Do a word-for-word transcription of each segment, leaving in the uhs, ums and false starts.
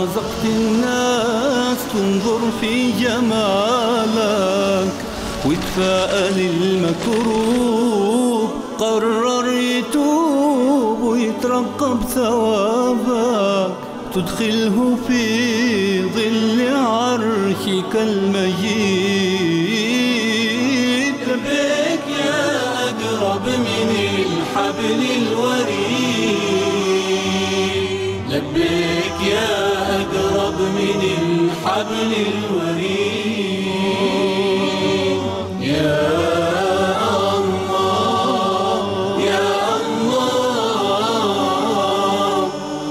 رزقت الناس تنظر في جمالك ويتفائل المكروه، قرر يتوب ويترقب ثوابك، تدخله في ظل عرشك المجيد. لبيك يا أقرب من الحبل الوريد، لبيك يا أقرب من الحبل الوريد، يا الله يا الله.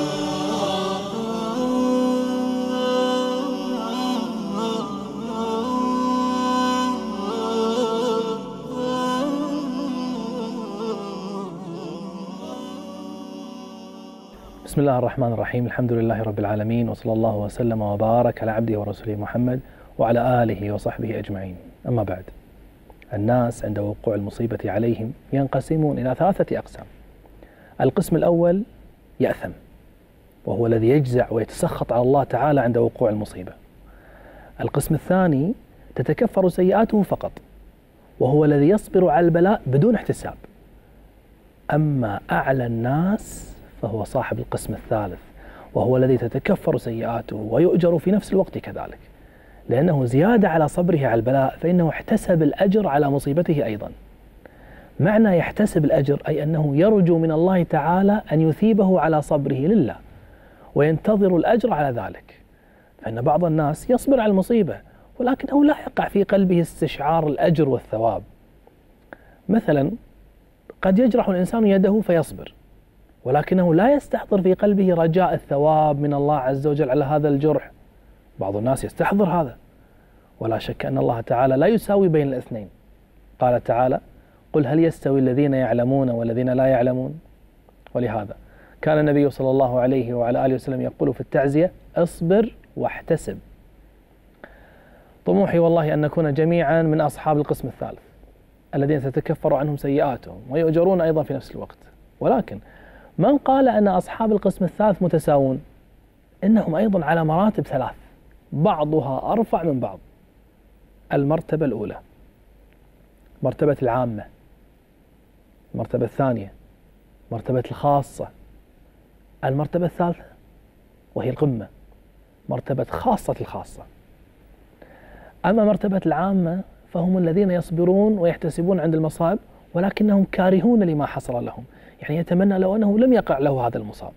بسم الله الرحمن الرحيم، الحمد لله رب العالمين، وصلى الله وسلم وبارك على عبده ورسوله محمد وعلى آله وصحبه أجمعين. أما بعد، الناس عند وقوع المصيبة عليهم ينقسمون إلى ثلاثة أقسام. القسم الأول يأثم، وهو الذي يجزع ويتسخط على الله تعالى عند وقوع المصيبة. القسم الثاني تتكفر سيئاته فقط، وهو الذي يصبر على البلاء بدون احتساب. أما أعلى الناس فهو صاحب القسم الثالث، وهو الذي تتكفر سيئاته ويؤجر في نفس الوقت كذلك، لأنه زيادة على صبره على البلاء فإنه احتسب الأجر على مصيبته أيضا. معنى يحتسب الأجر أي أنه يرجو من الله تعالى أن يثيبه على صبره لله، وينتظر الأجر على ذلك. فإن بعض الناس يصبر على المصيبة ولكنه لا يقع في قلبه استشعار الأجر والثواب. مثلا قد يجرح الإنسان يده فيصبر، ولكنه لا يستحضر في قلبه رجاء الثواب من الله عز وجل على هذا الجرح. بعض الناس يستحضر هذا، ولا شك أن الله تعالى لا يساوي بين الاثنين. قال تعالى: قل هل يستوي الذين يعلمون والذين لا يعلمون. ولهذا كان النبي صلى الله عليه وعلى آله وسلم يقول في التعزية: اصبر واحتسب. طموحي والله أن نكون جميعا من أصحاب القسم الثالث، الذين تتكفر عنهم سيئاتهم ويؤجرون أيضا في نفس الوقت. ولكن من قال أن أصحاب القسم الثالث متساوون؟ إنهم أيضا على مراتب ثلاث، بعضها أرفع من بعض. المرتبة الأولى مرتبة العامة، المرتبة الثانية مرتبة الخاصة، المرتبة الثالثة وهي القمة مرتبة خاصة الخاصة. أما مرتبة العامة فهم الذين يصبرون ويحتسبون عند المصائب، ولكنهم كارهون لما حصل لهم، يعني يتمنى لو أنه لم يقع له هذا المصاب،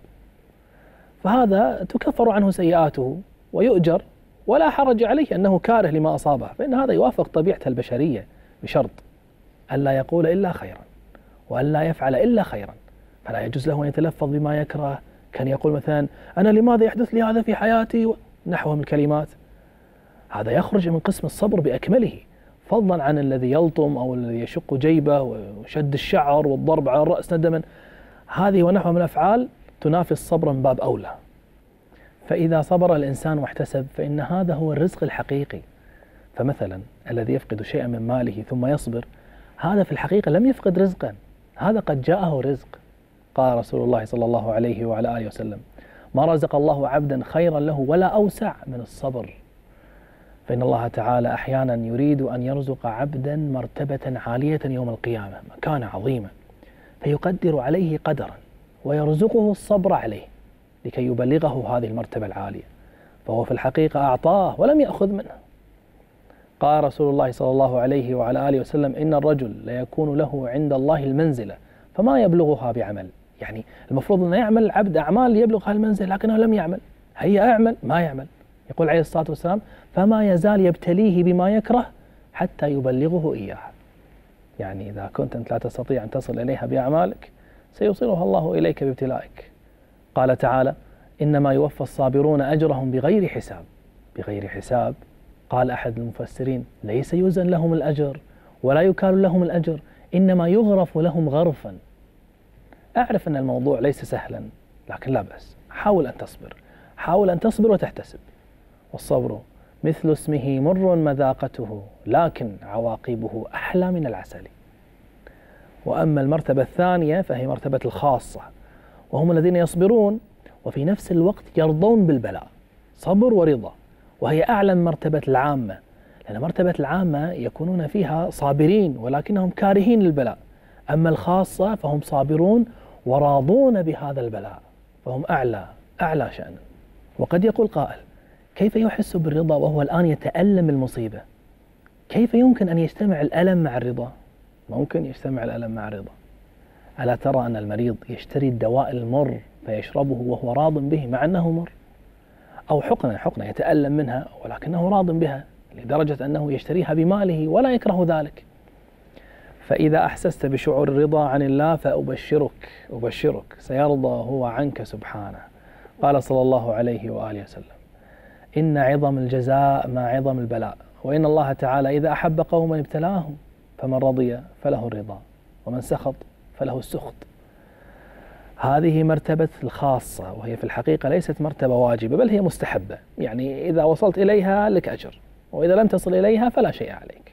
فهذا تكفر عنه سيئاته ويؤجر ولا حرج عليه أنه كاره لما أصابه، فإن هذا يوافق طبيعته البشرية، بشرط أن لا يقول إلا خيرا وأن لا يفعل إلا خيرا. فلا يجوز له أن يتلفظ بما يكره، كان يقول مثلا: أنا لماذا يحدث لي هذا في حياتي، نحو من الكلمات. هذا يخرج من قسم الصبر بأكمله، فضلا عن الذي يلطم أو الذي يشق جيبه وشد الشعر والضرب على الرأس ندما. هذه ونحو من الأفعال تنافي الصبر من باب أولى. فإذا صبر الإنسان واحتسب فإن هذا هو الرزق الحقيقي. فمثلا الذي يفقد شيئا من ماله ثم يصبر، هذا في الحقيقة لم يفقد رزقا، هذا قد جاءه رزق. قال رسول الله صلى الله عليه وعلى آله وسلم: ما رزق الله عبدا خيرا له ولا أوسع من الصبر. فإن الله تعالى أحيانا يريد أن يرزق عبدا مرتبة عالية يوم القيامة، مكانة عظيمة، فيقدر عليه قدرا ويرزقه الصبر عليه لكي يبلغه هذه المرتبة العالية، فهو في الحقيقة أعطاه ولم يأخذ منه. قال رسول الله صلى الله عليه وعلى آله وسلم: إن الرجل ليكون له عند الله المنزلة فما يبلغها بعمل. يعني المفروض أن يعمل العبد أعمال ليبلغ هالمنزل، لكنه لم يعمل. هيا أعمل، ما يعمل. يقول عليه الصلاة والسلام: فما يزال يبتليه بما يكره حتى يبلغه إياها. يعني إذا كنت أنت لا تستطيع أن تصل إليها بأعمالك سيوصلها الله إليك بابتلائك. قال تعالى: إنما يوفى الصابرون أجرهم بغير حساب. بغير حساب، قال أحد المفسرين: ليس يوزن لهم الأجر ولا يكال لهم الأجر، إنما يغرف لهم غرفا. أعرف أن الموضوع ليس سهلا، لكن لا بأس، حاول أن تصبر، حاول أن تصبر وتحتسب. والصبر مثل اسمه مر مذاقته، لكن عواقبه أحلى من العسل. وأما المرتبة الثانية فهي مرتبة الخاصة، وهم الذين يصبرون وفي نفس الوقت يرضون بالبلاء، صبر ورضا، وهي أعلى من مرتبة العامة، لأن مرتبة العامة يكونون فيها صابرين ولكنهم كارهين للبلاء، أما الخاصة فهم صابرون وراضون بهذا البلاء، فهم أعلى أعلى شأنا. وقد يقول قائل: كيف يحس بالرضا وهو الآن يتألم المصيبة؟ كيف يمكن أن يجتمع الألم مع الرضا؟ ممكن يجتمع الألم مع الرضا. ألا ترى أن المريض يشتري الدواء المر فيشربه وهو راض به مع أنه مر، أو حقنة حقنة يتألم منها ولكنه راض بها لدرجة أنه يشتريها بماله ولا يكره ذلك. فإذا أحسست بشعور الرضا عن الله فأبشرك أبشرك سيرضى هو عنك سبحانه. قال صلى الله عليه وآله وسلم: إن عظم الجزاء مع عظم البلاء، وإن الله تعالى إذا أحب قوما ابتلاهم، فمن رضي فله الرضا ومن سخط فله السخط. هذه مرتبة الخاصة، وهي في الحقيقة ليست مرتبة واجبة بل هي مستحبة، يعني إذا وصلت إليها لك أجر، وإذا لم تصل إليها فلا شيء عليك.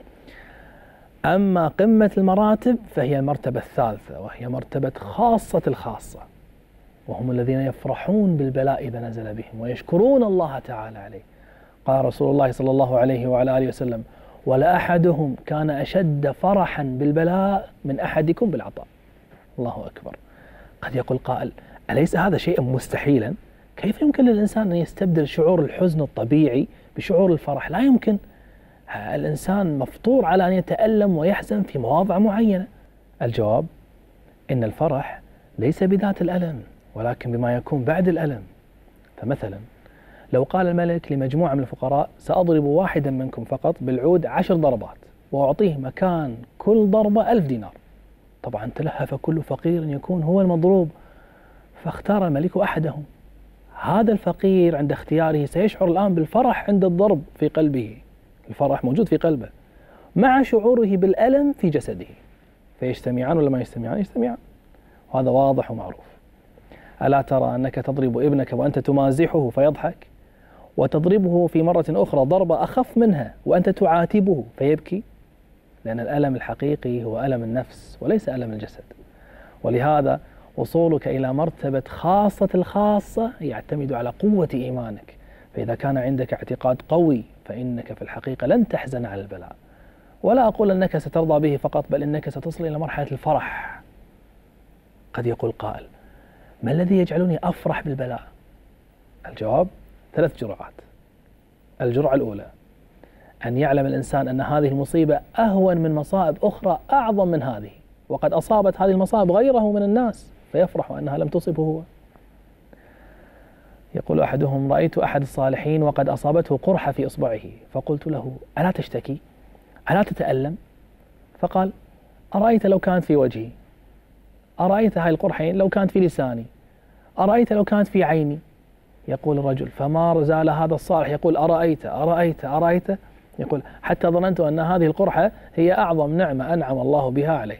أما قمة المراتب فهي المرتبة الثالثة، وهي مرتبة خاصة الخاصة، وهم الذين يفرحون بالبلاء إذا نزل بهم ويشكرون الله تعالى عليه. قال رسول الله صلى الله عليه وعلى آله وسلم: ولأحدهم كان أشد فرحا بالبلاء من أحدكم بالعطاء. الله أكبر. قد يقول قائل: أليس هذا شيئا مستحيلا؟ كيف يمكن للإنسان أن يستبدل شعور الحزن الطبيعي بشعور الفرح؟ لا يمكن. الإنسان مفطور على أن يتألم ويحزن في مواضع معينة. الجواب: إن الفرح ليس بذات الألم ولكن بما يكون بعد الألم. فمثلا لو قال الملك لمجموعة من الفقراء: سأضرب واحدا منكم فقط بالعود عشر ضربات وأعطيه مكان كل ضربة ألف دينار، طبعا تلهف كل فقير يكون هو المضروب، فاختار الملك أحدهم. هذا الفقير عند اختياره سيشعر الآن بالفرح عند الضرب في قلبه، الفرح موجود في قلبه مع شعوره بالألم في جسده، فيجتمعان ولا ما يجتمعان؟ يجتمعان، وهذا واضح ومعروف. ألا ترى أنك تضرب ابنك وأنت تمازحه فيضحك، وتضربه في مرة أخرى ضربة أخف منها وأنت تعاتبه فيبكي؟ لأن الألم الحقيقي هو ألم النفس وليس ألم الجسد. ولهذا وصولك إلى مرتبة خاصة الخاصة يعتمد على قوة إيمانك، فإذا كان عندك اعتقاد قوي فإنك في الحقيقة لن تحزن على البلاء، ولا أقول أنك سترضى به فقط، بل إنك ستصل إلى مرحلة الفرح. قد يقول قائل: ما الذي يجعلني أفرح بالبلاء؟ الجواب: ثلاث جرعات. الجرعة الأولى أن يعلم الإنسان أن هذه المصيبة أهون من مصائب أخرى أعظم من هذه، وقد أصابت هذه المصائب غيره من الناس فيفرح أنها لم تصبه هو. يقول أحدهم: رأيت أحد الصالحين وقد أصابته قرحة في إصبعه، فقلت له: ألا تشتكي؟ ألا تتألم؟ فقال: أرأيت لو كانت في وجهي؟ أرأيت هاي القرحين لو كانت في لساني؟ أرأيت لو كانت في عيني؟ يقول الرجل: فما زال هذا الصالح يقول: أرأيت أرأيت أرأيت، يقول: حتى ظننت أن هذه القرحة هي أعظم نعمة أنعم الله بها عليه.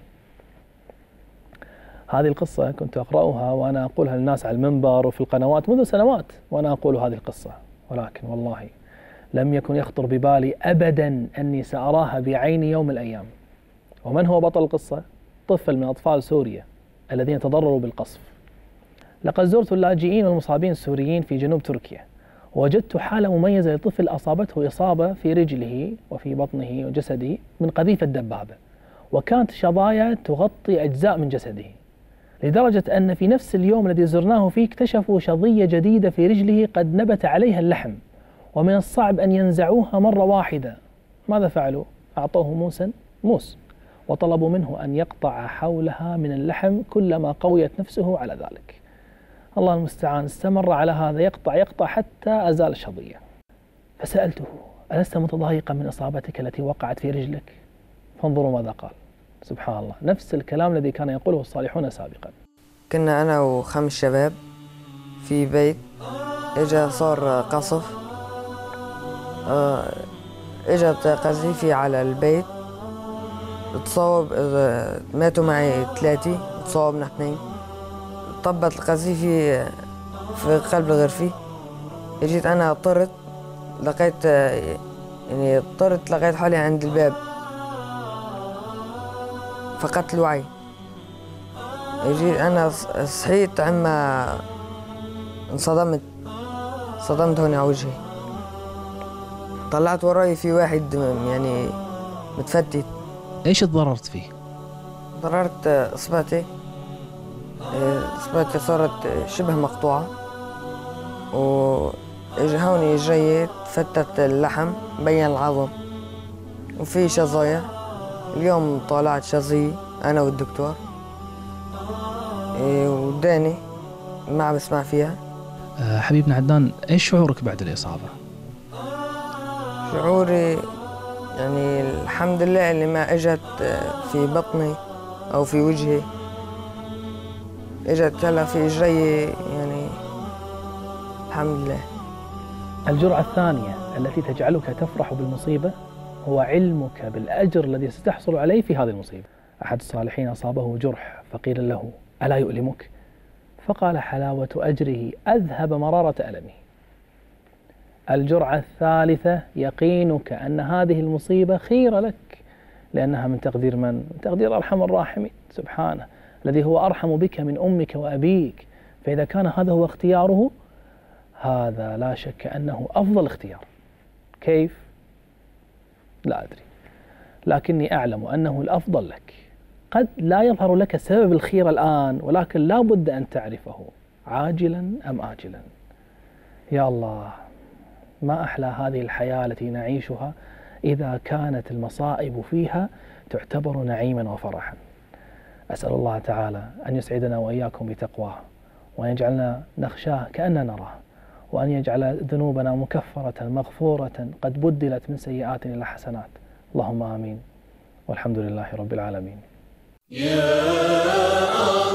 هذه القصة كنت أقرأها وأنا أقولها للناس على المنبر وفي القنوات منذ سنوات وأنا أقول هذه القصة، ولكن والله لم يكن يخطر ببالي أبدا أني سأراها بعيني يوم من الأيام. ومن هو بطل القصة؟ طفل من أطفال سوريا الذين تضرروا بالقصف. لقد زرت اللاجئين والمصابين السوريين في جنوب تركيا، ووجدت حالة مميزة لطفل أصابته إصابة في رجله وفي بطنه وجسده من قذيفة دبابة، وكانت شظايا تغطي أجزاء من جسده، لدرجة أن في نفس اليوم الذي زرناه فيه اكتشفوا شظية جديدة في رجله قد نبت عليها اللحم، ومن الصعب أن ينزعوها مرة واحدة. ماذا فعلوا؟ أعطوه موسا موس وطلبوا منه أن يقطع حولها من اللحم كلما قويت نفسه على ذلك. الله المستعان، استمر على هذا يقطع يقطع حتى أزال الشظية. فسألته: ألست متضايقا من إصابتك التي وقعت في رجلك؟ فانظروا ماذا قال. سبحان الله، نفس الكلام الذي كان يقوله الصالحون سابقا. كنا أنا وخمس شباب في بيت، إجا صار قصف، إجت قذيفة على البيت، تصاوب، ماتوا معي ثلاثة، تصاوبنا اثنين. طبت القذيفة في قلب الغرفة، اجيت أنا طرت لقيت يعني طرت لقيت حالي عند الباب، فقدت الوعي. اجيت أنا صحيت عما انصدمت، صدمت هون على وجهي. طلعت وراي في واحد يعني متفتت. ايش تضررت فيه؟ ضررت اصبعتي، اصبعتي صارت شبه مقطوعة، واجا هون جاي فتت اللحم بين العظم وفي شظايا. اليوم طالعت شظية انا والدكتور وداني ما عم بسمع فيها. أه حبيبنا عدنان، ايش شعورك بعد الإصابة؟ شعوري يعني الحمد لله اللي ما اجت في بطني او في وجهي، اجت هلا في اجري يعني الحمد لله. الجرعة الثانية التي تجعلك تفرح بالمصيبة هو علمك بالأجر الذي ستحصل عليه في هذه المصيبة. أحد الصالحين أصابه جرح فقيل له: ألا يؤلمك؟ فقال: حلاوة أجره أذهب مرارة ألمه. الجرعة الثالثة يقينك أن هذه المصيبة خير لك، لأنها من تقدير من؟ من تقدير أرحم الراحمين سبحانه، الذي هو أرحم بك من أمك وأبيك. فإذا كان هذا هو اختياره، هذا لا شك أنه أفضل اختيار. كيف؟ لا أدري، لكني أعلم أنه الأفضل لك. قد لا يظهر لك سبب الخير الآن، ولكن لا بد أن تعرفه عاجلا أم آجلا. يا الله، ما أحلى هذه الحياة التي نعيشها إذا كانت المصائب فيها تعتبر نعيما وفرحا. أسأل الله تعالى أن يسعدنا وإياكم بتقواه، وأن يجعلنا نخشاه كأننا نراه، وأن يجعل ذنوبنا مكفرة مغفورة قد بدلت من سيئات إلى حسنات. اللهم آمين، والحمد لله رب العالمين. يا